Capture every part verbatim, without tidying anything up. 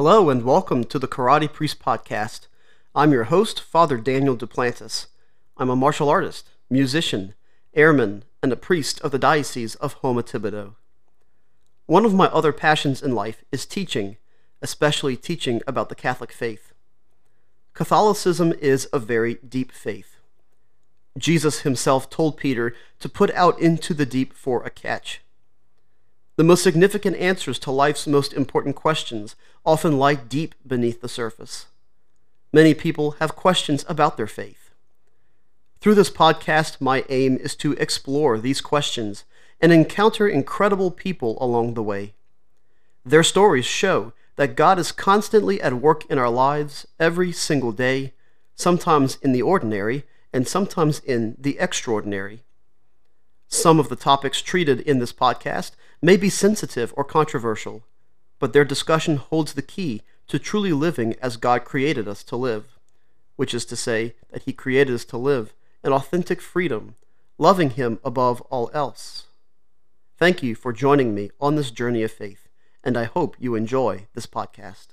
Hello and welcome to the Karate Priest Podcast. I'm your host, Father Daniel Duplantis. I'm a martial artist, musician, airman, and a priest of the Diocese of Houma-Thibodaux. One of my other passions in life is teaching, especially teaching about the Catholic faith. Catholicism is a very deep faith. Jesus himself told Peter to put out into the deep for a catch. The most significant answers to life's most important questions often lie deep beneath the surface. Many people have questions about their faith. Through this podcast, my aim is to explore these questions and encounter incredible people along the way. Their stories show that God is constantly at work in our lives every single day, sometimes in the ordinary and sometimes in the extraordinary. Some of the topics treated in this podcast may be sensitive or controversial, but their discussion holds the key to truly living as God created us to live, which is to say that He created us to live in authentic freedom, loving Him above all else. Thank you for joining me on this journey of faith, and I hope you enjoy this podcast.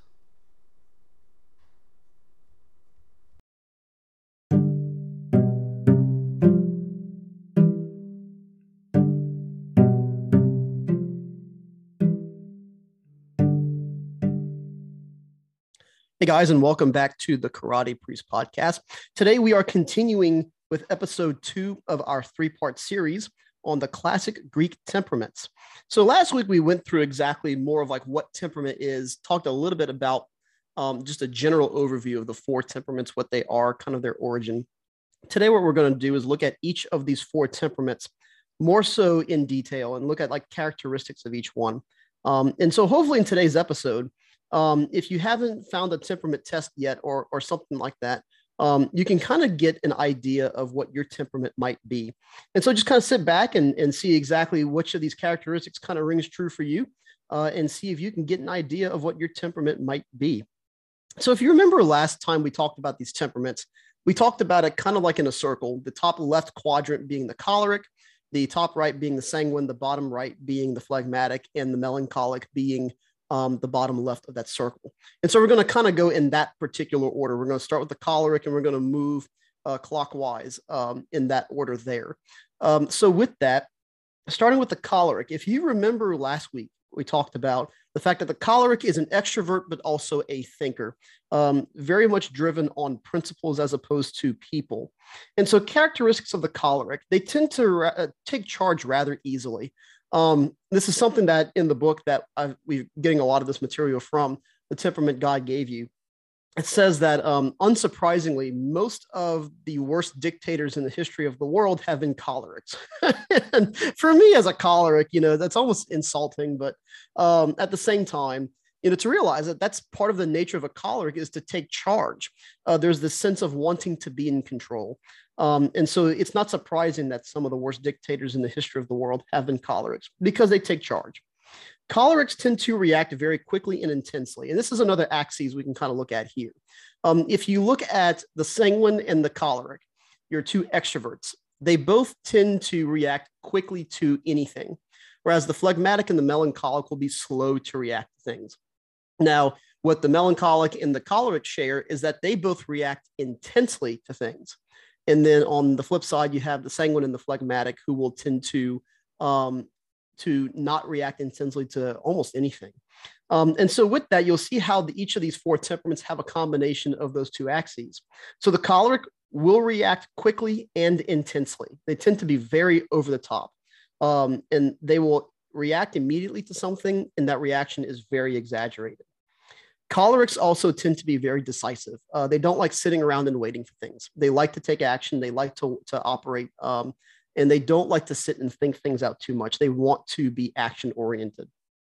Hey guys, and welcome back to the Karate Priest Podcast. Today we are continuing with episode two of our three-part series on the classic Greek temperaments. So last week we went through exactly more of like what temperament is, talked a little bit about um, just a general overview of the four temperaments, what they are, kind of their origin. Today what we're going to do is look at each of these four temperaments more so in detail and look at like characteristics of each one. Um, and so hopefully in today's episode, Um, if you haven't found a temperament test yet or, or something like that, um, you can kind of get an idea of what your temperament might be. And so just kind of sit back and, and see exactly which of these characteristics kind of rings true for you uh, and see if you can get an idea of what your temperament might be. So if you remember last time we talked about these temperaments, we talked about it kind of like in a circle, the top left quadrant being the choleric, the top right being the sanguine, the bottom right being the phlegmatic, and the melancholic being Um, the bottom left of that circle. And so we're going to kind of go in that particular order. We're going to start with the choleric and we're going to move uh, clockwise um, in that order there. Um, so with that, starting with the choleric, if you remember last week, we talked about the fact that the choleric is an extrovert, but also a thinker, um, very much driven on principles as opposed to people. And so characteristics of the choleric, they tend to ra- uh, take charge rather easily. Um, this is something that in the book that I've, we're getting a lot of this material from, The Temperament God Gave You. It says that, um, unsurprisingly, most of the worst dictators in the history of the world have been cholerics. And for me as a choleric, you know, that's almost insulting, but um, at the same time, you know, to realize that that's part of the nature of a choleric is to take charge. Uh, there's this sense of wanting to be in control. Um, and so it's not surprising that some of the worst dictators in the history of the world have been cholerics because they take charge. Cholerics tend to react very quickly and intensely. And this is another axis we can kind of look at here. Um, if you look at the sanguine and the choleric, your two extroverts, they both tend to react quickly to anything, whereas the phlegmatic and the melancholic will be slow to react to things. Now, what the melancholic and the choleric share is that they both react intensely to things. And then on the flip side, you have the sanguine and the phlegmatic who will tend to, um, to not react intensely to almost anything. Um, and so with that, you'll see how the, each of these four temperaments have a combination of those two axes. So the choleric will react quickly and intensely. They tend to be very over the top. Um, and they will react immediately to something, and that reaction is very exaggerated. Cholerics also tend to be very decisive. Uh, they don't like sitting around and waiting for things. They like to take action. They like to, to operate, um, and they don't like to sit and think things out too much. They want to be action-oriented.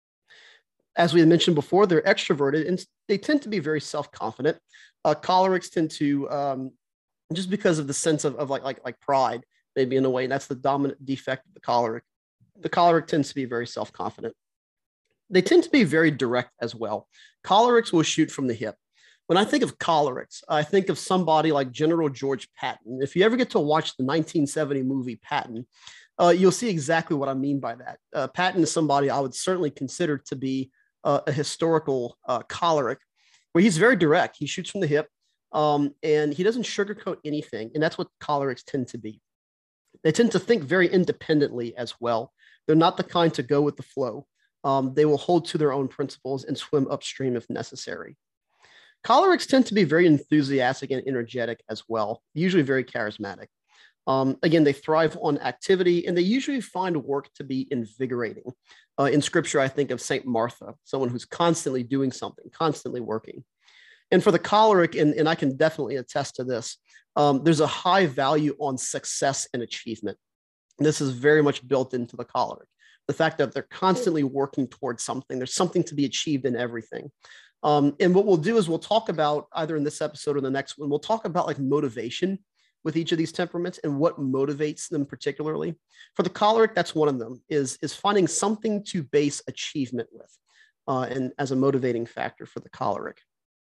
As we mentioned before, they're extroverted, and they tend to be very self-confident. Uh, cholerics tend to, um, just because of the sense of, of like, like, like pride, maybe in a way, that's the dominant defect of the choleric. The choleric tends to be very self-confident. They tend to be very direct as well. Cholerics will shoot from the hip. When I think of cholerics, I think of somebody like General George Patton. If you ever get to watch the nineteen seventy movie Patton, uh, you'll see exactly what I mean by that. Uh, Patton is somebody I would certainly consider to be uh, a historical uh, choleric. where he's very direct. He shoots from the hip, um, and he doesn't sugarcoat anything. And that's what cholerics tend to be. They tend to think very independently as well. They're not the kind to go with the flow. Um, they will hold to their own principles and swim upstream if necessary. Cholerics tend to be very enthusiastic and energetic as well, usually very charismatic. Um, again, they thrive on activity, and they usually find work to be invigorating. Uh, in scripture, I think of Saint Martha, someone who's constantly doing something, constantly working. And for the choleric, and, and I can definitely attest to this, um, there's a high value on success and achievement. And this is very much built into the choleric. The fact that they're constantly working towards something, there's something to be achieved in everything. Um, and what we'll do is we'll talk about, either in this episode or the next one, we'll talk about like motivation with each of these temperaments and what motivates them particularly. For the choleric, that's one of them, is, is finding something to base achievement with, uh, and as a motivating factor for the choleric.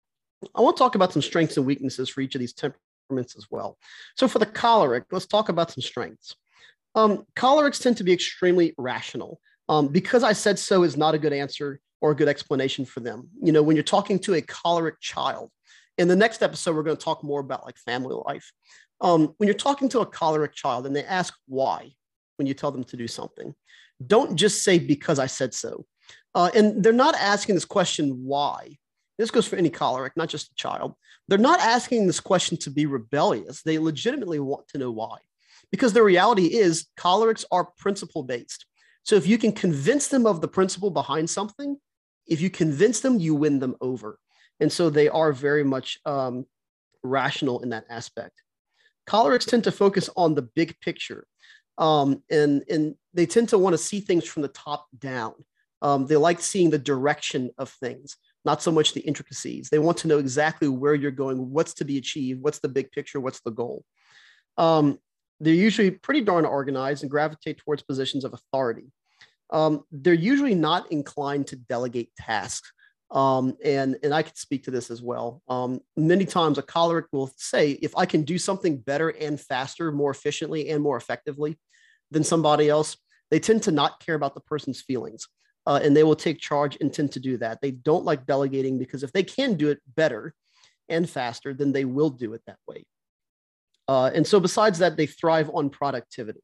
I want to talk about some strengths and weaknesses for each of these temperaments as well. So for the choleric, let's talk about some strengths. Um, cholerics tend to be extremely rational. Um, because I said so is not a good answer or a good explanation for them. You know, when you're talking to a choleric child, in the next episode, we're going to talk more about like family life. Um, when you're talking to a choleric child and they ask why, when you tell them to do something, don't just say because I said so. Uh, and they're not asking this question, why? This goes for any choleric, not just a child. They're not asking this question to be rebellious. They legitimately want to know why. Because the reality is cholerics are principle based. So if you can convince them of the principle behind something, if you convince them, you win them over. And so they are very much um, rational in that aspect. Cholerics tend to focus on the big picture, um, and, and they tend to want to see things from the top down. Um, they like seeing the direction of things, not so much the intricacies. They want to know exactly where you're going, what's to be achieved, what's the big picture, what's the goal. Um, they're usually pretty darn organized and gravitate towards positions of authority. Um, they're usually not inclined to delegate tasks. Um, and, and I can speak to this as well. Um, many times a choleric will say, if I can do something better and faster, more efficiently and more effectively than somebody else, they tend to not care about the person's feelings. Uh, and they will take charge and tend to do that. They don't like delegating because if they can do it better and faster, then they will do it that way. Uh, and so besides that, they thrive on productivity.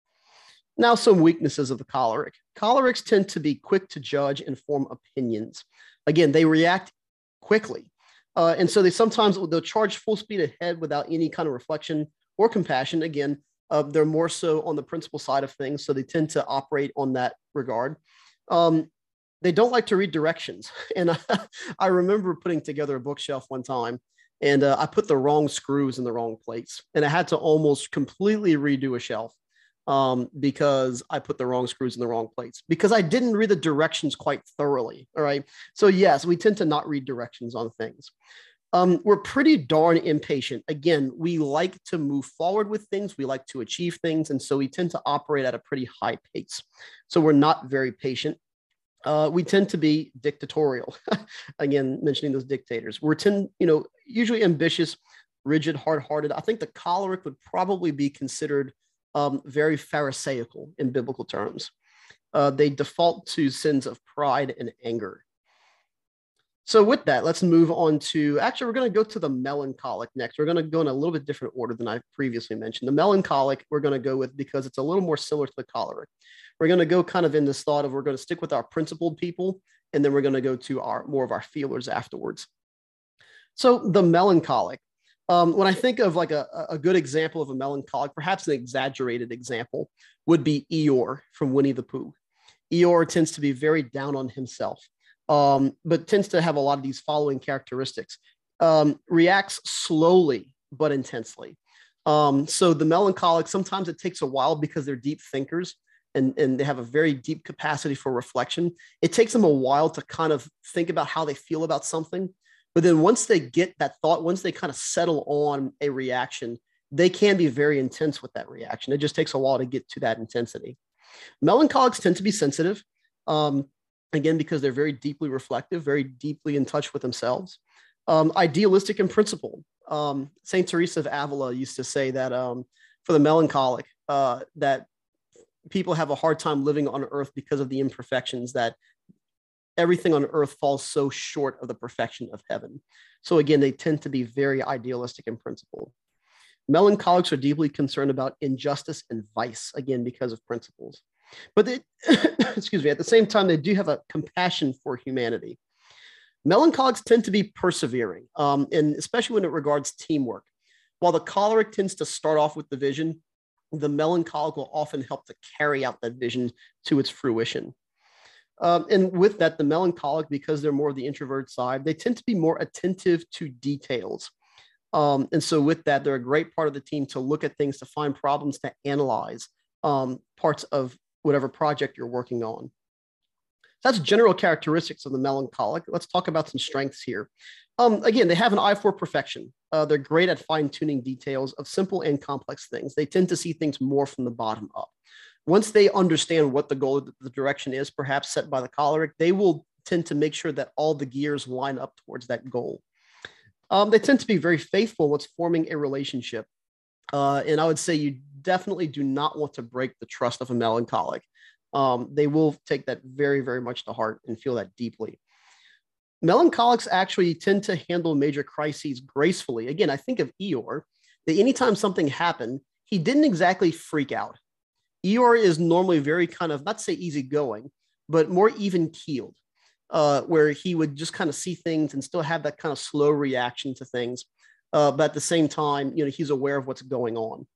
Now, some weaknesses of the choleric. Cholerics tend to be quick to judge and form opinions. Again, they react quickly. Uh, and so they sometimes, they'll charge full speed ahead without any kind of reflection or compassion. Again, uh, they're more so on the principle side of things. So they tend to operate on that regard. Um, they don't like to read directions. And I, I remember putting together a bookshelf one time, and uh, I put the wrong screws in the wrong place. And I had to almost completely redo a shelf um, because I put the wrong screws in the wrong place, because I didn't read the directions quite thoroughly. All right. So yes, we tend to not read directions on things. Um, we're pretty darn impatient. Again, we like to move forward with things. We like to achieve things. And so we tend to operate at a pretty high pace. So we're not very patient. Uh, we tend to be dictatorial. Again, mentioning those dictators. We're tend, you know, usually ambitious, rigid, hard-hearted. I think the choleric would probably be considered um, very pharisaical in biblical terms. Uh, they default to sins of pride and anger. So with that, let's move on to, actually, we're going to go to the melancholic next. We're going to go in a little bit different order than I previously mentioned. The melancholic we're going to go with because it's a little more similar to the choleric. We're going to go kind of in this thought of we're going to stick with our principled people, and then we're going to go to our more of our feelers afterwards. So the melancholic, um, when I think of like a, a good example of a melancholic, perhaps an exaggerated example would be Eeyore from Winnie the Pooh. Eeyore tends to be very down on himself. Um, but tends to have a lot of these following characteristics. Um, reacts slowly but intensely. Um, so the melancholic, sometimes it takes a while because they're deep thinkers and, and they have a very deep capacity for reflection. It takes them a while to kind of think about how they feel about something. But then once they get that thought, once they kind of settle on a reaction, they can be very intense with that reaction. It just takes a while to get to that intensity. Melancholics tend to be sensitive. Um, Again, because they're very deeply reflective, very deeply in touch with themselves. Um, idealistic and principled. Um, Saint Teresa of Avila used to say that um, for the melancholic, uh, that people have a hard time living on earth because of the imperfections that everything on earth falls so short of the perfection of heaven. So again, they tend to be very idealistic in principle. Melancholics are deeply concerned about injustice and vice, again, because of principles. But they, excuse me, at the same time, they do have a compassion for humanity. Melancholics tend to be persevering, um, and especially when it regards teamwork. While the choleric tends to start off with the vision, the melancholic will often help to carry out that vision to its fruition. Um, and with that, the melancholic, because they're more of the introvert side, they tend to be more attentive to details. Um, and so with that, they're a great part of the team to look at things, to find problems, to analyze um, parts of whatever project you're working on. So that's general characteristics of the melancholic. Let's talk about some strengths here. Um, again, they have an eye for perfection. Uh, they're great at fine-tuning details of simple and complex things. They tend to see things more from the bottom up. Once they understand what the goal, the direction is, perhaps set by the choleric, they will tend to make sure that all the gears line up towards that goal. Um, they tend to be very faithful with forming a relationship. Uh, and I would say you definitely do not want to break the trust of a melancholic. Um, they will take that very, very much to heart and feel that deeply. Melancholics actually tend to handle major crises gracefully. Again, I think of Eeyore, that anytime something happened, he didn't exactly freak out. Eeyore is normally very kind of, not to say easygoing, but more even-keeled. Uh, where he would just kind of see things and still have that kind of slow reaction to things. Uh, but at the same time, you know, he's aware of what's going on.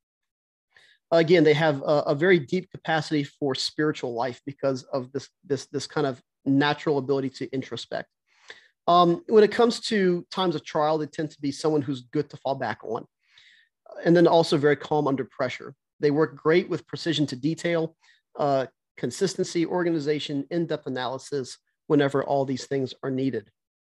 Again, they have a, a very deep capacity for spiritual life because of this, this, this kind of natural ability to introspect. Um, when it comes to times of trial, they tend to be someone who's good to fall back on. And then also very calm under pressure. They work great with precision to detail, uh, consistency, organization, in-depth analysis, whenever all these things are needed.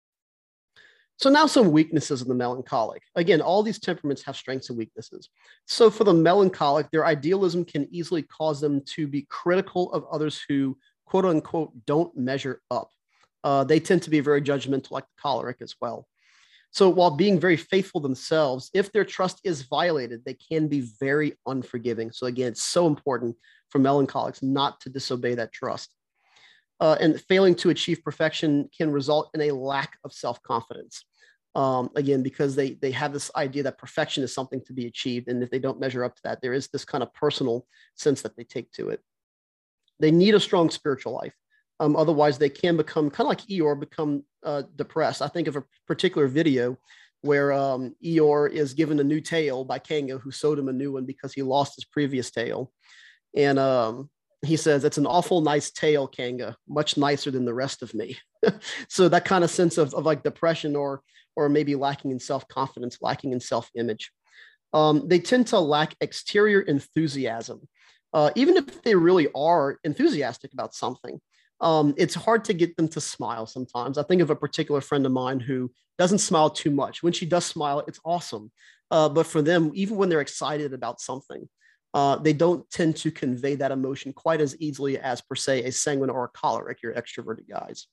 So now some weaknesses of the melancholic. Again, all these temperaments have strengths and weaknesses. So for the melancholic, their idealism can easily cause them to be critical of others who, quote unquote, don't measure up. Uh, they tend to be very judgmental, like the choleric as well. So while being very faithful themselves, if their trust is violated, they can be very unforgiving. So again, it's so important for melancholics not to disobey that trust. Uh, and failing to achieve perfection can result in a lack of self-confidence. Um, again, because they, they have this idea that perfection is something to be achieved. And if they don't measure up to that, there is this kind of personal sense that they take to it. They need a strong spiritual life. Um, otherwise, they can become kind of like Eeyore, become uh, depressed. I think of a particular video where um, Eeyore is given a new tail by Kanga, who sewed him a new one because he lost his previous tail. And um, he says, "It's an awful nice tail, Kanga, much nicer than the rest of me." So that kind of sense of, of like depression or, or maybe lacking in self-confidence, lacking in self-image. Um, they tend to lack exterior enthusiasm. Uh, even if they really are enthusiastic about something, um, it's hard to get them to smile sometimes. I think of a particular friend of mine who doesn't smile too much. When she does smile, it's awesome. Uh, but for them, even when they're excited about something, Uh, they don't tend to convey that emotion quite as easily as, per se, a sanguine or a choleric, your extroverted guys.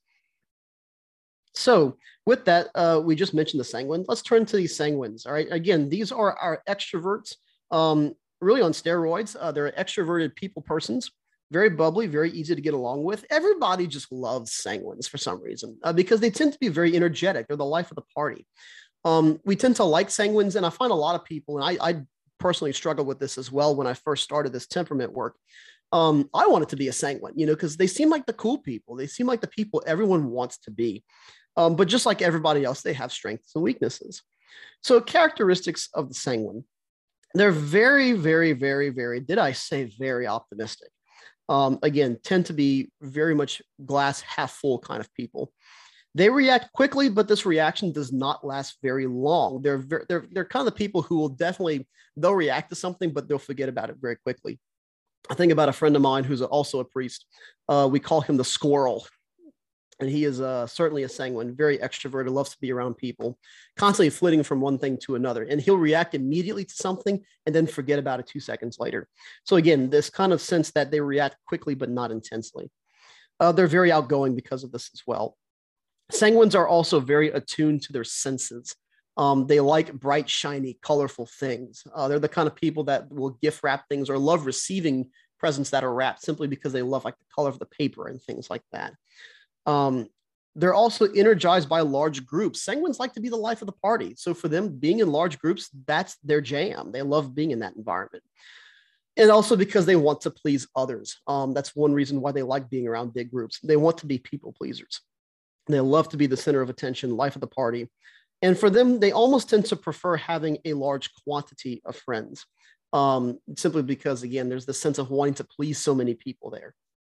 So with that, uh, we just mentioned the sanguines. Let's turn to these sanguines. All right. Again, these are our extroverts, um, really on steroids. Uh, they're extroverted people persons, very bubbly, very easy to get along with. Everybody just loves sanguines for some reason uh, because they tend to be very energetic. They're the life of the party. Um, we tend to like sanguines, and I find a lot of people, and I, I personally struggled with this as well when I first started this temperament work. Um, I wanted to be a sanguine, you know, because they seem like the cool people. They seem like the people everyone wants to be. Um, but just like everybody else, they have strengths and weaknesses. So characteristics of the sanguine. They're very, very, very, very, did I say very optimistic? Um, again, tend to be very much glass half full kind of people. They react quickly, but this reaction does not last very long. They're, very, they're, they're kind of the people who will definitely, they'll react to something, but they'll forget about it very quickly. I think about a friend of mine who's also a priest. Uh, we call him the squirrel. And he is uh, certainly a sanguine, very extroverted, loves to be around people, constantly flitting from one thing to another. And he'll react immediately to something and then forget about it two seconds later. So again, this kind of sense that they react quickly, but not intensely. Uh, they're very outgoing because of this as well. Sanguines are also very attuned to their senses. Um, they like bright, shiny, colorful things. Uh, they're the kind of people that will gift wrap things or love receiving presents that are wrapped simply because they love like the color of the paper and things like that. Um, They're also energized by large groups. Sanguines like to be the life of the party. So for them, being in large groups, that's their jam. They love being in that environment. And also because they want to please others. Um, that's one reason why they like being around big groups. They want to be people pleasers. They love to be the center of attention, life of the party. And for them, they almost tend to prefer having a large quantity of friends, um, simply because, again, there's the sense of wanting to please so many people there.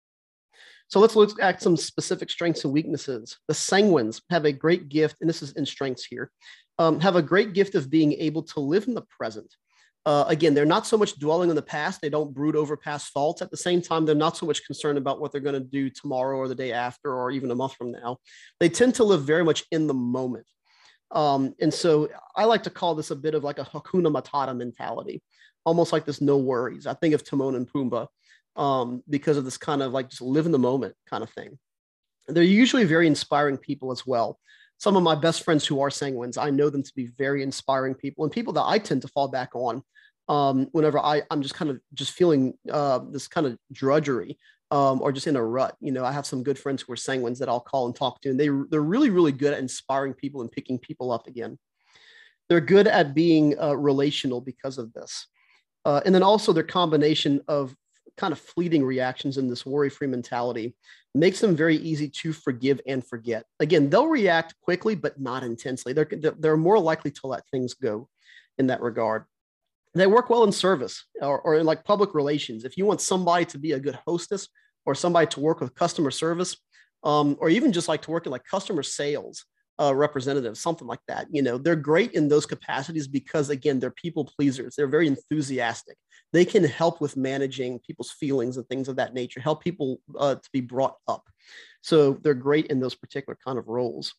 So let's look at some specific strengths and weaknesses. The sanguines have a great gift, and this is in strengths here, um, have a great gift of being able to live in the present. Uh, again, they're not so much dwelling in the past. They don't brood over past faults. At the same time, they're not so much concerned about what they're going to do tomorrow or the day after or even a month from now. They tend to live very much in the moment. Um, and so I like to call this a bit of like a Hakuna Matata mentality, almost like this no worries. I think of Timon and Pumbaa um, because of this kind of like just live in the moment kind of thing. They're usually very inspiring people as well. Some of my best friends who are sanguines, I know them to be very inspiring people and people that I tend to fall back on um, whenever I, I'm just kind of just feeling uh, this kind of drudgery um, or just in a rut. You know, I have some good friends who are sanguines that I'll call and talk to, and they, they're really, really good at inspiring people and picking people up again. They're good at being uh, relational because of this. Uh, and then also their combination of kind of fleeting reactions in this worry-free mentality makes them very easy to forgive and forget. Again, they'll react quickly, but not intensely. They're, they're more likely to let things go in that regard. They work well in service or, or in like public relations. If you want somebody to be a good hostess or somebody to work with customer service, um, or even just like to work in like customer sales uh, representatives, something like that, you know, they're great in those capacities because, again, they're people pleasers. They're very enthusiastic. They can help with managing people's feelings and things of that nature, help people uh, to be brought up. So they're great in those particular kind of roles.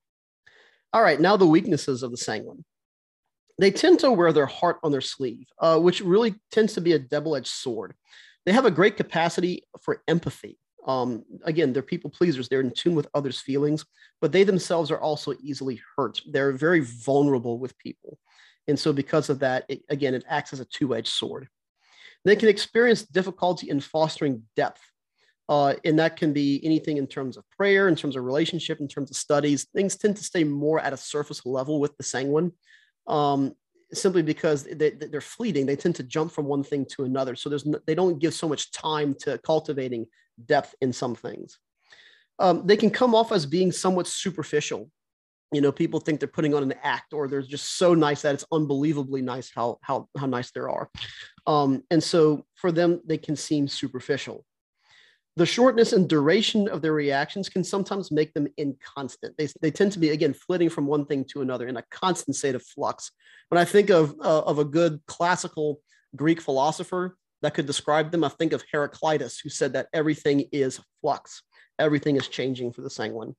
All right, now the weaknesses of the sanguine. They tend to wear their heart on their sleeve, uh, which really tends to be a double-edged sword. They have a great capacity for empathy. Um, again, they're people pleasers. They're in tune with others' feelings, but they themselves are also easily hurt. They're very vulnerable with people. And so because of that, it, again, it acts as a two-edged sword. They can experience difficulty in fostering depth. Uh, and that can be anything in terms of prayer, in terms of relationship, in terms of studies. Things tend to stay more at a surface level with the sanguine. Um, simply because they, they're fleeting. They tend to jump from one thing to another. So there's no, they don't give so much time to cultivating depth in some things. Um, they can come off as being somewhat superficial. You know, people think they're putting on an act or they're just so nice that it's unbelievably nice how, how, how nice they are. Um, and so for them, they can seem superficial. The shortness and duration of their reactions can sometimes make them inconstant. They, they tend to be, again, flitting from one thing to another in a constant state of flux. When I think of, uh, of a good classical Greek philosopher that could describe them, I think of Heraclitus, who said that everything is flux. Everything is changing for the sanguine.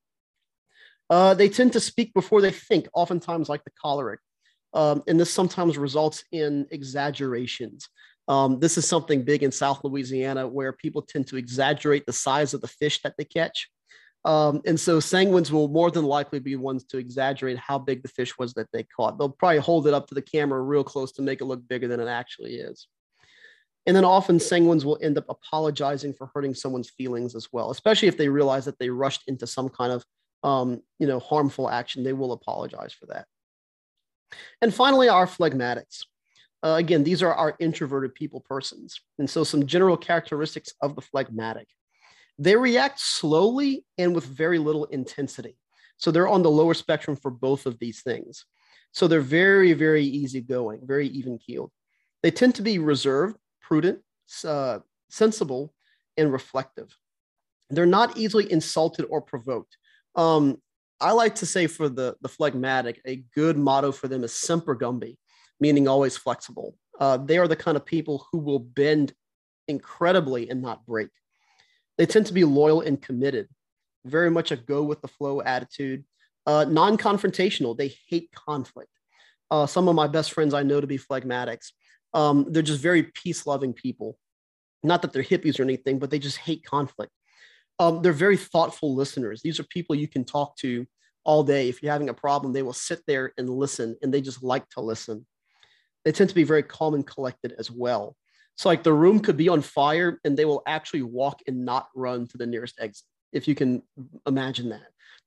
Uh, they tend to speak before they think, oftentimes like the choleric. Um, and this sometimes results in exaggerations. Um, this is something big in South Louisiana where people tend to exaggerate the size of the fish that they catch. Um, and so sanguines will more than likely be ones to exaggerate how big the fish was that they caught. They'll probably hold it up to the camera real close to make it look bigger than it actually is. And then often sanguines will end up apologizing for hurting someone's feelings as well, especially if they realize that they rushed into some kind of um, you know, harmful action. They will apologize for that. And finally, our phlegmatics. Uh, again, these are our introverted people persons. And so some general characteristics of the phlegmatic. They react slowly and with very little intensity. So they're on the lower spectrum for both of these things. So they're very, very easygoing, very even-keeled. They tend to be reserved, prudent, uh, sensible, and reflective. They're not easily insulted or provoked. Um, I like to say for the, the phlegmatic, a good motto for them is Semper Gumby, meaning always flexible. Uh, they are the kind of people who will bend incredibly and not break. They tend to be loyal and committed, very much a go with the flow attitude, uh, non-confrontational. They hate conflict. Uh, some of my best friends I know to be phlegmatics. Um, they're just very peace-loving people. Not that they're hippies or anything, but they just hate conflict. Um, they're very thoughtful listeners. These are people you can talk to all day. If you're having a problem, they will sit there and listen, and they just like to listen. They tend to be very calm and collected as well. So like the room could be on fire and they will actually walk and not run to the nearest exit, if you can imagine that.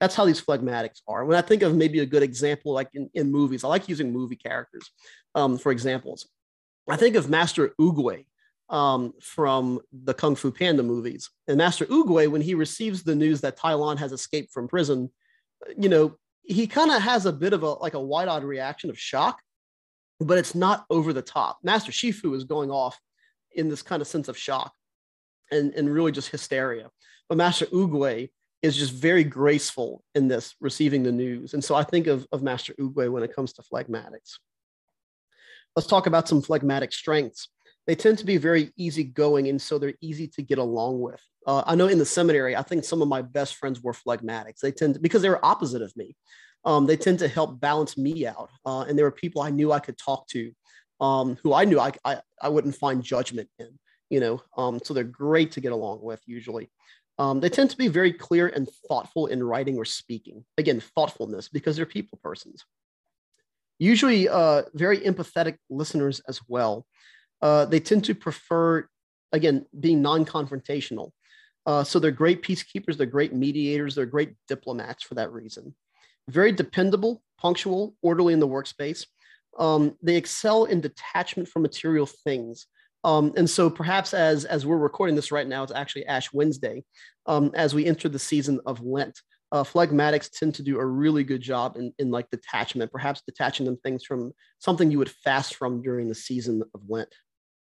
That's how these phlegmatics are. When I think of maybe a good example, like in, in movies, I like using movie characters um, for examples. I think of Master Oogway um, from the Kung Fu Panda movies. And Master Oogway, when he receives the news that Tai Lon has escaped from prison, you know, he kind of has a bit of a like a wide-eyed reaction of shock, but it's not over the top. Master Shifu is going off in this kind of sense of shock and, and really just hysteria. But Master Oogway is just very graceful in this, receiving the news. And so I think of, of Master Oogway when it comes to phlegmatics. Let's talk about some phlegmatic strengths. They tend to be very easygoing, and so they're easy to get along with. Uh, I know in the seminary, I think some of my best friends were phlegmatics. They tend to, because they were opposite of me, um, they tend to help balance me out. Uh, and there were people I knew I could talk to, um, who I knew I, I, I wouldn't find judgment in, you know, um, so they're great to get along with usually. Um, they tend to be very clear and thoughtful in writing or speaking. Again, thoughtfulness, because they're people persons. Usually uh, very empathetic listeners as well. Uh, they tend to prefer, again, being non-confrontational. Uh, so they're great peacekeepers, they're great mediators, they're great diplomats for that reason. Very dependable, punctual, orderly in the workspace. Um, they excel in detachment from material things. Um, and so perhaps as, as we're recording this right now, it's actually Ash Wednesday, um, as we enter the season of Lent. Uh, phlegmatics tend to do a really good job in, in like detachment, perhaps detaching them things from something you would fast from during the season of Lent.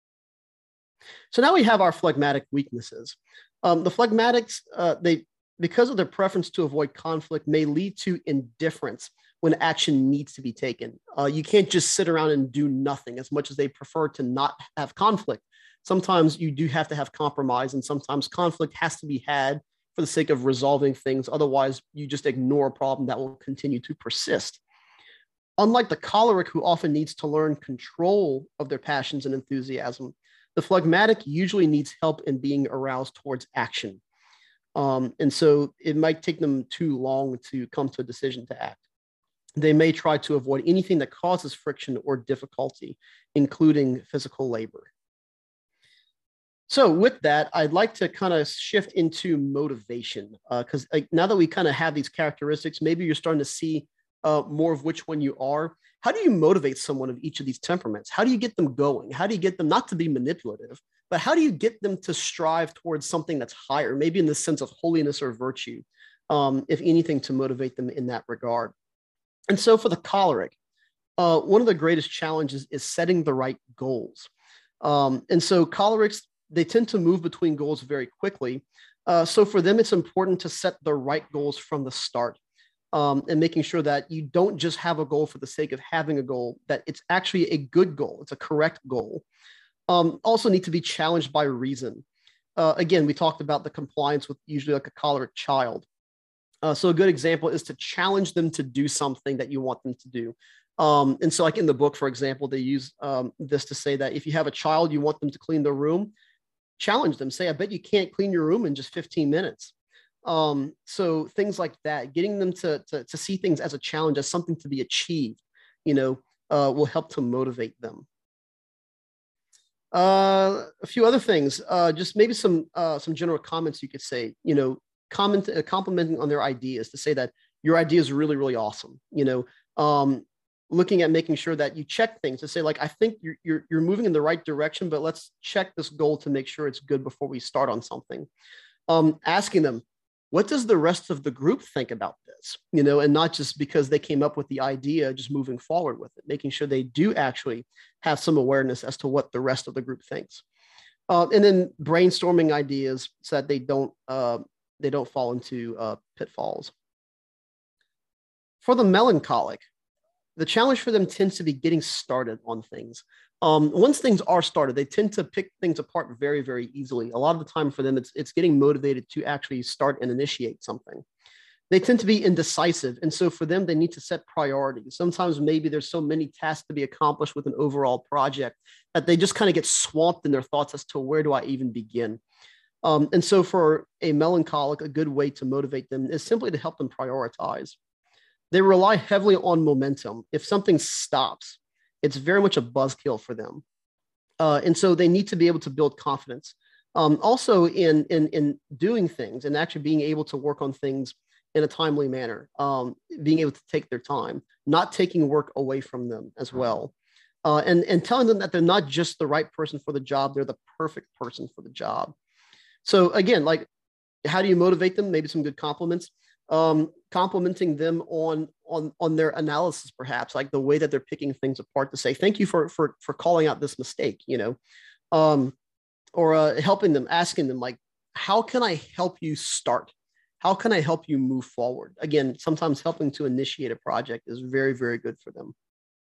So now we have our phlegmatic weaknesses. Um, the phlegmatics, uh, they, because of their preference to avoid conflict, may lead to indifference when action needs to be taken. Uh, you can't just sit around and do nothing, as much as they prefer to not have conflict. Sometimes you do have to have compromise, and sometimes conflict has to be had for the sake of resolving things. Otherwise, you just ignore a problem that will continue to persist. Unlike the choleric, who often needs to learn control of their passions and enthusiasm, the phlegmatic usually needs help in being aroused towards action. Um, and so it might take them too long to come to a decision to act. They may try to avoid anything that causes friction or difficulty, including physical labor. So with that, I'd like to kind of shift into motivation, because uh, now that we kind of have these characteristics, maybe you're starting to see uh, more of which one you are. How do you motivate someone of each of these temperaments? How do you get them going? How do you get them not to be manipulative, but how do you get them to strive towards something that's higher, maybe in the sense of holiness or virtue, um, if anything, to motivate them in that regard? And so for the choleric, uh, one of the greatest challenges is setting the right goals. Um, and so cholerics, they tend to move between goals very quickly. Uh, so for them, it's important to set the right goals from the start, um, and making sure that you don't just have a goal for the sake of having a goal, that it's actually a good goal. It's a correct goal. Um, also need to be challenged by reason. Uh, again, we talked about the compliance with usually like a choleric child. Uh, so a good example is to challenge them to do something that you want them to do. Um, and so like in the book, for example, they use um, this to say that if you have a child, you want them to clean their room, challenge them, say, I bet you can't clean your room in just fifteen minutes. Um, so things like that, getting them to, to, to see things as a challenge, as something to be achieved, you know, uh, will help to motivate them. Uh, a few other things, uh, just maybe some, uh, some general comments you could say, you know, comment, uh, complimenting on their ideas, to say that your idea is really, really awesome. You know, um, looking at making sure that you check things to say, like, I think you're, you're, you're moving in the right direction, but let's check this goal to make sure it's good before we start on something. Um, asking them, what does the rest of the group think about this? You know, and not just because they came up with the idea, just moving forward with it, making sure they do actually have some awareness as to what the rest of the group thinks. Uh, and then brainstorming ideas so that they don't, uh, they don't fall into uh, pitfalls. For the melancholic, the challenge for them tends to be getting started on things. Um, once things are started, they tend to pick things apart very, very easily. A lot of the time for them, it's, it's getting motivated to actually start and initiate something. They tend to be indecisive. And so for them, they need to set priorities. Sometimes maybe there's so many tasks to be accomplished with an overall project that they just kind of get swamped in their thoughts as to where do I even begin? Um, and so for a melancholic, a good way to motivate them is simply to help them prioritize. They rely heavily on momentum. If something stops, it's very much a buzzkill for them. Uh, and so they need to be able to build confidence. Um, also in, in, in doing things and actually being able to work on things in a timely manner, um, being able to take their time, not taking work away from them as well. Uh, and, and telling them that they're not just the right person for the job, they're the perfect person for the job. So again, like, how do you motivate them? Maybe some good compliments. Um, complimenting them on, on, on their analysis, perhaps, like the way that they're picking things apart, to say, thank you for, for, for calling out this mistake, you know, um, or uh, helping them, asking them, like, how can I help you start? How can I help you move forward? Again, sometimes helping to initiate a project is very, very good for them.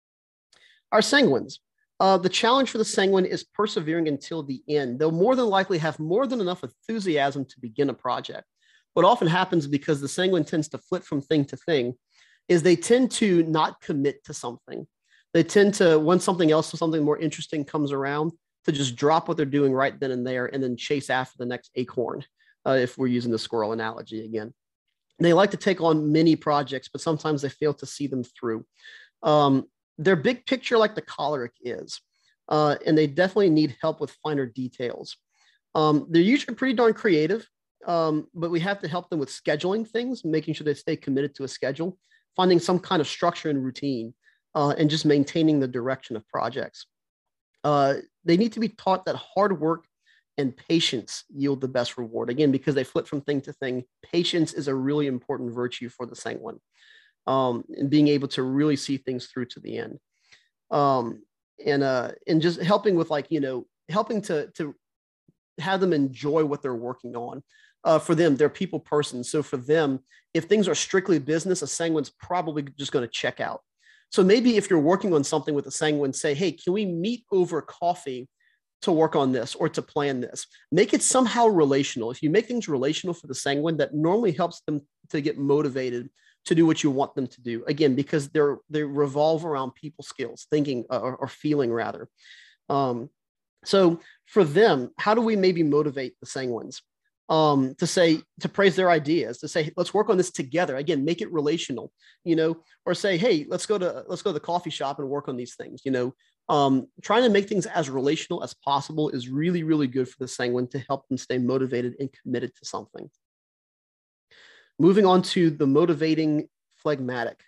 Our sanguines. Uh, the challenge for the sanguine is persevering until the end. They'll more than likely have more than enough enthusiasm to begin a project. What often happens, because the sanguine tends to flit from thing to thing, is they tend to not commit to something. They tend to, when something else or something more interesting comes around, to just drop what they're doing right then and there and then chase after the next acorn, uh, if we're using the squirrel analogy again. They like to take on many projects, but sometimes they fail to see them through. Um, They're big picture like the choleric is, uh, and they definitely need help with finer details. Um, they're usually pretty darn creative, um, but we have to help them with scheduling things, making sure they stay committed to a schedule, finding some kind of structure and routine, uh, and just maintaining the direction of projects. Uh, they need to be taught that hard work and patience yield the best reward. Again, because they flip from thing to thing, patience is a really important virtue for the sanguine. Um, and being able to really see things through to the end. Um, and, uh, and just helping with, like, you know, helping to, to have them enjoy what they're working on. Uh, for them, they're people persons. So for them, if things are strictly business, a sanguine's probably just going to check out. So maybe if you're working on something with a sanguine, say, hey, can we meet over coffee to work on this or to plan this? Make it somehow relational. If you make things relational for the sanguine, that normally helps them to get motivated to do what you want them to do. Again, because they're, they revolve around people skills, thinking or, or feeling rather. Um, so for them, how do we maybe motivate the sanguines? Um, to say, to praise their ideas, to say, let's work on this together. Again, make it relational, you know, or say, hey, let's go to, let's go to the coffee shop and work on these things, you know. Um, trying to make things as relational as possible is really, really good for the sanguine to help them stay motivated and committed to something. Moving on to the motivating phlegmatic.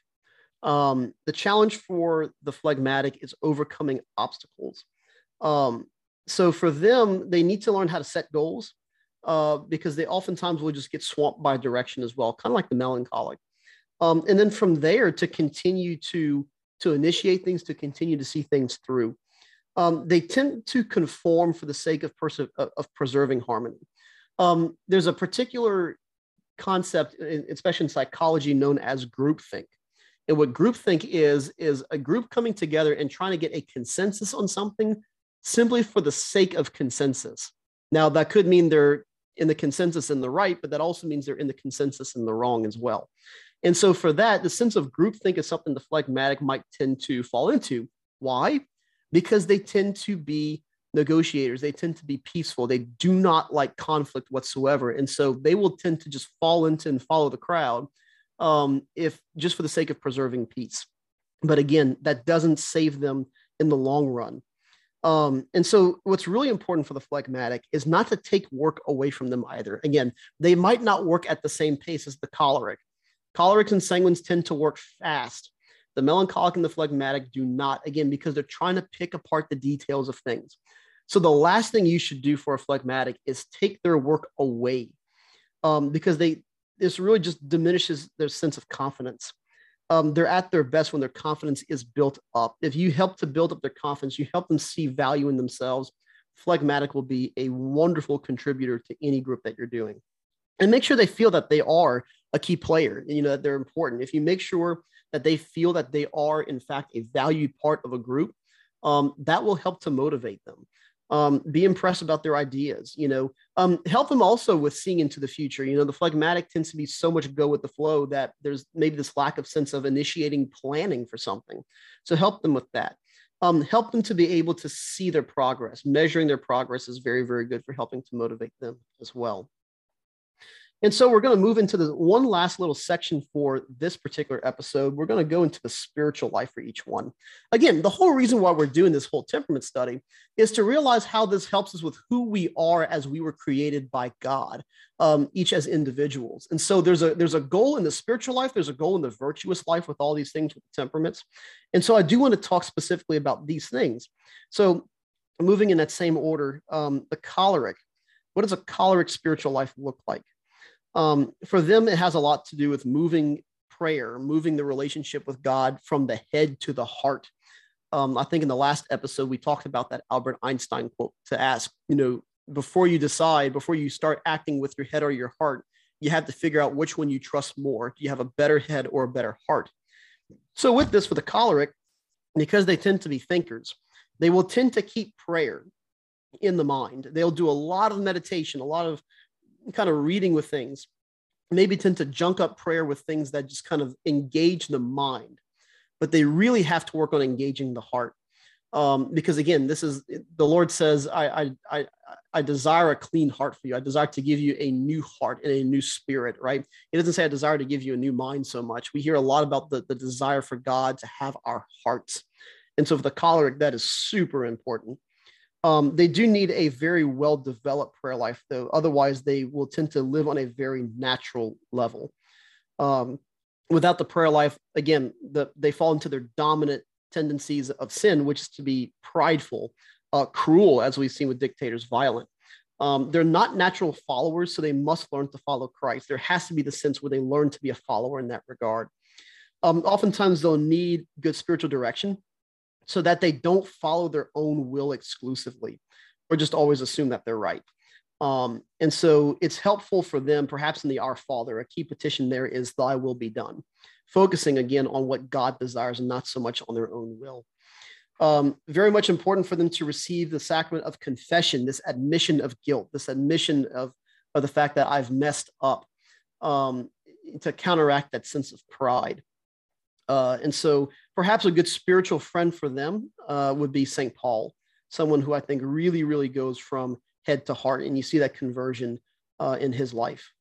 Um, the challenge for the phlegmatic is overcoming obstacles. Um, so for them, they need to learn how to set goals, uh, because they oftentimes will just get swamped by direction as well, kind of like the melancholic. Um, and then from there, to continue to, to initiate things, to continue to see things through. Um, they tend to conform for the sake of, perse- of preserving harmony. Um, there's a particular concept, especially in psychology, known as groupthink. And what groupthink is, is a group coming together and trying to get a consensus on something simply for the sake of consensus. Now, that could mean they're in the consensus in the right, but that also means they're in the consensus in the wrong as well. And so for that, the sense of groupthink is something the phlegmatic might tend to fall into. Why? Because they tend to be negotiators. They tend to be peaceful. They do not like conflict whatsoever. And so they will tend to just fall into and follow the crowd, um, if just for the sake of preserving peace. But again, that doesn't save them in the long run. Um, and so what's really important for the phlegmatic is not to take work away from them either. Again, they might not work at the same pace as the choleric. Cholerics and sanguines tend to work fast. The melancholic and the phlegmatic do not, again, because they're trying to pick apart the details of things. So the last thing you should do for a phlegmatic is take their work away, um, because they this really just diminishes their sense of confidence. Um, they're at their best when their confidence is built up. If you help to build up their confidence, you help them see value in themselves, phlegmatic will be a wonderful contributor to any group that you're doing. And make sure they feel that they are a key player, you know, that they're important. If you make sure that they feel that they are, in fact, a valued part of a group, um, that will help to motivate them. Um, be impressed about their ideas, you know, um, help them also with seeing into the future. You know, the phlegmatic tends to be so much go with the flow that there's maybe this lack of sense of initiating planning for something. So help them with that. Um, help them to be able to see their progress. Measuring their progress is very, very good for helping to motivate them as well. And so we're going to move into the one last little section for this particular episode. We're going to go into the spiritual life for each one. Again, the whole reason why we're doing this whole temperament study is to realize how this helps us with who we are as we were created by God, um, each as individuals. And so there's a there's a goal in the spiritual life. There's a goal in the virtuous life with all these things with the temperaments. And so I do want to talk specifically about these things. So moving in that same order, um, the choleric. What does a choleric spiritual life look like? Um, for them, it has a lot to do with moving prayer, moving the relationship with God from the head to the heart. Um, I think in the last episode, we talked about that Albert Einstein quote to ask, you know, before you decide, before you start acting with your head or your heart, you have to figure out which one you trust more. Do you have a better head or a better heart? So with this, for the choleric, because they tend to be thinkers, they will tend to keep prayer in the mind. They'll do a lot of meditation, a lot of kind of reading with things, maybe tend to junk up prayer with things that just kind of engage the mind, but they really have to work on engaging the heart. Um, because again, this is, the Lord says, I, I, I, I desire a clean heart for you. I desire to give you a new heart and a new spirit, right? It doesn't say I desire to give you a new mind so much. We hear a lot about the, the desire for God to have our hearts. And so for the choleric, that is super important. Um, they do need a very well-developed prayer life, though. Otherwise, they will tend to live on a very natural level. Um, without the prayer life, again, the, they fall into their dominant tendencies of sin, which is to be prideful, uh, cruel, as we've seen with dictators, violent. Um, they're not natural followers, so they must learn to follow Christ. There has to be the sense where they learn to be a follower in that regard. Um, oftentimes, they'll need good spiritual direction, so that they don't follow their own will exclusively or just always assume that they're right. Um, and so it's helpful for them, perhaps in the Our Father, a key petition there is thy will be done, focusing again on what God desires and not so much on their own will. Um, very much important for them to receive the sacrament of confession, this admission of guilt, this admission of, of the fact that I've messed up, um, to counteract that sense of pride. Uh, and so perhaps a good spiritual friend for them uh, would be Saint Paul, someone who I think really, really goes from head to heart. And you see that conversion uh, in his life.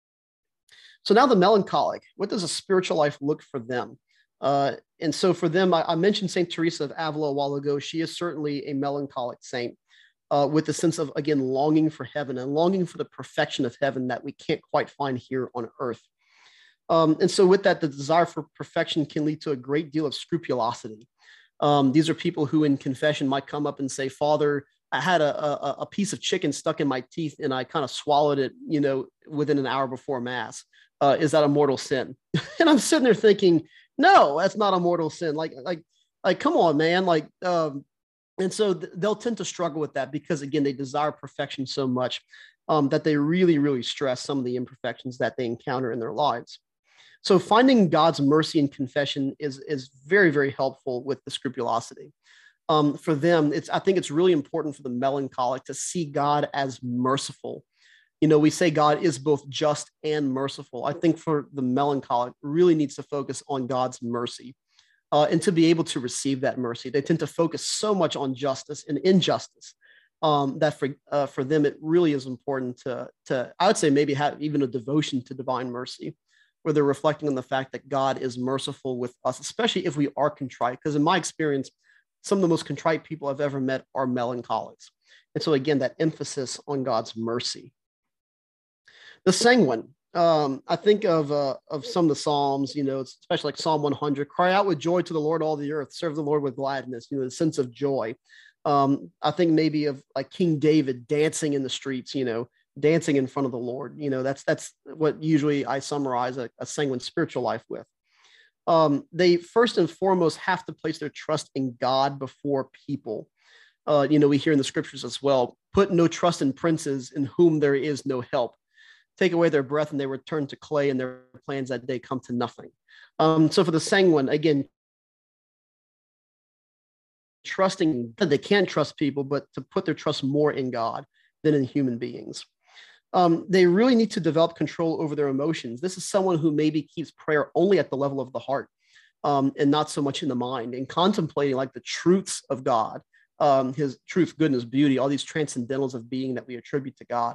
So now the melancholic, what does a spiritual life look for them? Uh, and so for them, I, I mentioned Saint Teresa of Avila a while ago. She is certainly a melancholic saint uh, with the sense of, again, longing for heaven and longing for the perfection of heaven that we can't quite find here on earth. Um, and so with that, the desire for perfection can lead to a great deal of scrupulosity. Um, these are people who in confession might come up and say, Father, I had a, a, a piece of chicken stuck in my teeth and I kind of swallowed it, you know, within an hour before mass. Uh, is that a mortal sin? And I'm sitting there thinking, no, that's not a mortal sin. Like, like, like, come on, man. Like, um, and so th- they'll tend to struggle with that because again, they desire perfection so much um, that they really, really stress some of the imperfections that they encounter in their lives. So finding God's mercy in confession is, is very, very helpful with the scrupulosity. Um, for them, it's I think it's really important for the melancholic to see God as merciful. You know, we say God is both just and merciful. I think for the melancholic, really needs to focus on God's mercy uh, and to be able to receive that mercy. They tend to focus so much on justice and injustice um, that for uh, for them, it really is important to, to, I would say maybe have even a devotion to divine mercy, where they're reflecting on the fact that God is merciful with us, especially if we are contrite. Because in my experience, some of the most contrite people I've ever met are melancholics. And so again, that emphasis on God's mercy. The sanguine, um, I think of uh, of some of the Psalms, you know, especially like Psalm one hundred, cry out with joy to the Lord, all the earth, serve the Lord with gladness, you know, the sense of joy. Um, I think maybe of like King David dancing in the streets, you know, dancing in front of the Lord. You know, that's that's what usually I summarize a, a sanguine spiritual life with. Um, they first and foremost have to place their trust in God before people. Uh, you know, we hear in the scriptures as well, put no trust in princes in whom there is no help. Take away their breath and they return to clay, and their plans that day come to nothing. Um, so for the sanguine, again, trusting, they can't trust people, but to put their trust more in God than in human beings. Um, they really need to develop control over their emotions. This is someone who maybe keeps prayer only at the level of the heart um, and not so much in the mind, and contemplating like the truths of God, um, his truth, goodness, beauty, all these transcendentals of being that we attribute to God.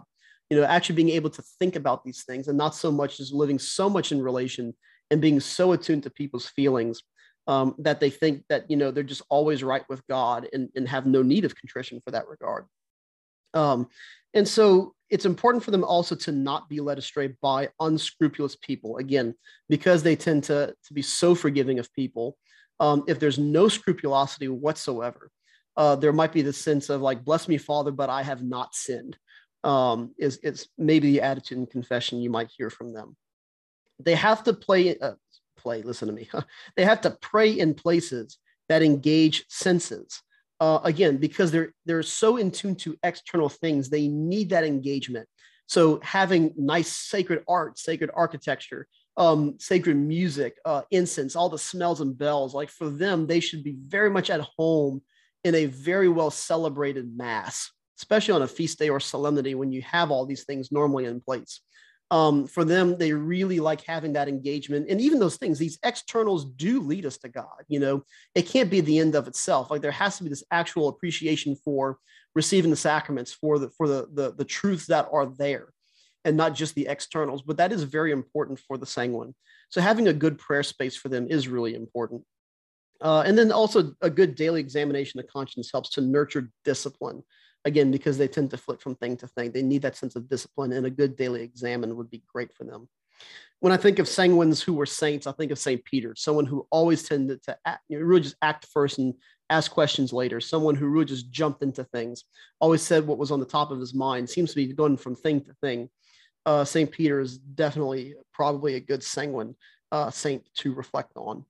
You know, actually being able to think about these things and not so much just living so much in relation and being so attuned to people's feelings um, that they think that, you know, they're just always right with God and, and have no need of contrition for that regard. Um, and so it's important for them also to not be led astray by unscrupulous people, again, because they tend to, to be so forgiving of people. Um, if there's no scrupulosity whatsoever, uh, there might be the sense of like, bless me, Father, but I have not sinned, um, is, is maybe the attitude and confession you might hear from them. They have to play, uh, play, listen to me. They have to pray in places that engage senses. Uh, again, because they're they're so in tune to external things, they need that engagement. So having nice sacred art, sacred architecture, um, sacred music, uh, incense, all the smells and bells, like for them, they should be very much at home in a very well celebrated mass, especially on a feast day or solemnity when you have all these things normally in place. Um, for them, they really like having that engagement. And even those things, these externals do lead us to God. You know, it can't be the end of itself. Like there has to be this actual appreciation for receiving the sacraments, for the for the the, the truths that are there, and not just the externals. But that is very important for the sanguine. So having a good prayer space for them is really important. Uh, and then also a good daily examination of conscience helps to nurture discipline. Again, because they tend to flip from thing to thing. They need that sense of discipline, and a good daily examine would be great for them. When I think of sanguines who were saints, I think of Saint Peter, someone who always tended to act, you know, really just act first and ask questions later, someone who really just jumped into things, always said what was on the top of his mind, seems to be going from thing to thing. Uh, Saint Peter is definitely probably a good sanguine uh, saint to reflect on.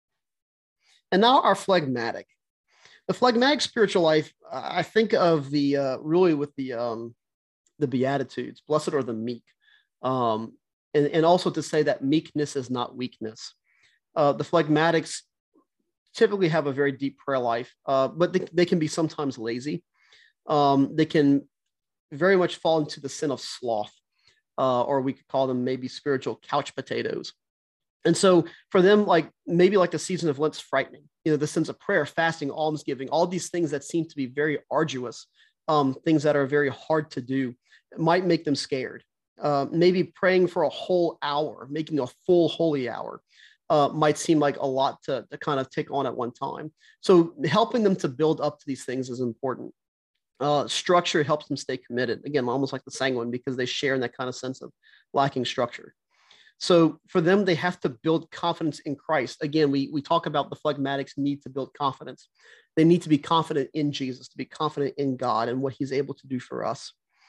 And now our phlegmatic. The phlegmatic spiritual life, I think of the uh, really with the um, the Beatitudes, blessed are the meek, um, and, and also to say that meekness is not weakness. Uh, the phlegmatics typically have a very deep prayer life, uh, but they, they can be sometimes lazy. Um, they can very much fall into the sin of sloth, uh, or we could call them maybe spiritual couch potatoes. And so for them, like maybe like the season of Lent's frightening, you know, the sense of prayer, fasting, almsgiving, all these things that seem to be very arduous, um, things that are very hard to do, might make them scared. Uh, maybe praying for a whole hour, making a full holy hour, uh, might seem like a lot to, to kind of take on at one time. So helping them to build up to these things is important. Uh, structure helps them stay committed. Again, almost like the sanguine, because they share in that kind of sense of lacking structure. So for them, they have to build confidence in Christ. Again, we, we talk about the phlegmatics need to build confidence. They need to be confident in Jesus, to be confident in God and what he's able to do for us.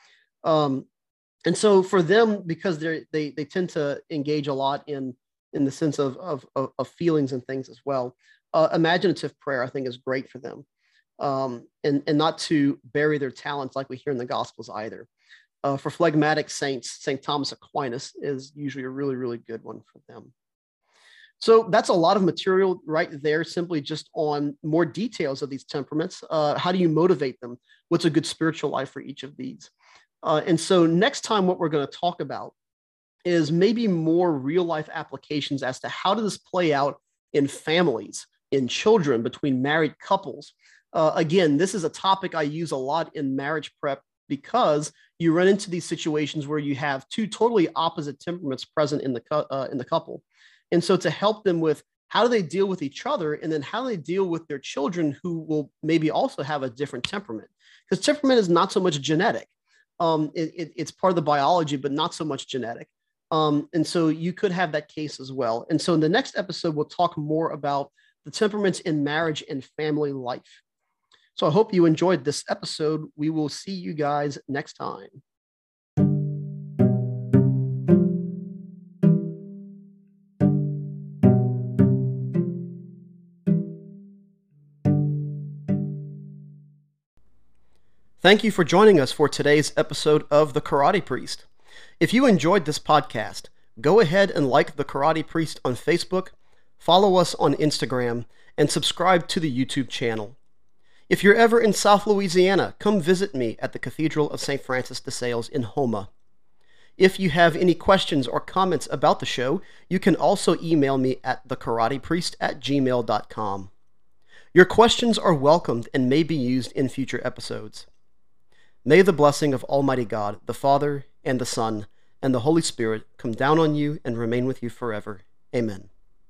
Um, and so for them, because they they they tend to engage a lot in, in the sense of, of, of feelings and things as well, uh, imaginative prayer, I think, is great for them. Um, and, and not to bury their talents like we hear in the Gospels either. Uh, for phlegmatic saints, Saint Thomas Aquinas is usually a really, really good one for them. So that's a lot of material right there, simply just on more details of these temperaments. Uh, how do you motivate them? What's a good spiritual life for each of these? Uh, and so next time, what we're going to talk about is maybe more real life applications as to how does this play out in families, in children, between married couples. Uh, again, this is a topic I use a lot in marriage prep, because you run into these situations where you have two totally opposite temperaments present in the uh, in the couple. And so to help them with how do they deal with each other, and then how do they deal with their children who will maybe also have a different temperament, because temperament is not so much genetic. Um, it, it, it's part of the biology, but not so much genetic. Um, and so you could have that case as well. And so in the next episode, we'll talk more about the temperaments in marriage and family life. So I hope you enjoyed this episode. We will see you guys next time. Thank you for joining us for today's episode of The Karate Priest. If you enjoyed this podcast, go ahead and like The Karate Priest on Facebook, follow us on Instagram, and subscribe to the YouTube channel. If you're ever in South Louisiana, come visit me at the Cathedral of Saint Francis de Sales in Houma. If you have any questions or comments about the show, you can also email me at the karate priest at gmail dot com. Your questions are welcomed and may be used in future episodes. May the blessing of Almighty God, the Father, and the Son, and the Holy Spirit come down on you and remain with you forever. Amen.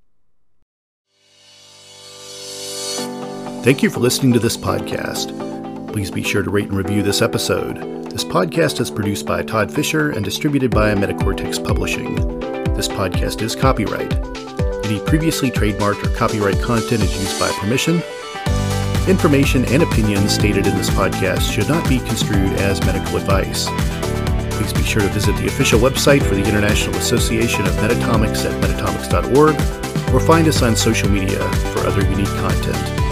Thank you for listening to this podcast. Please be sure to rate and review this episode. This podcast is produced by Todd Fisher and distributed by Metacortex Publishing. This podcast is copyright. Any previously trademarked or copyright content is used by permission. Information and opinions stated in this podcast should not be construed as medical advice. Please be sure to visit the official website for the International Association of Metatomics at metatomics dot org or find us on social media for other unique content.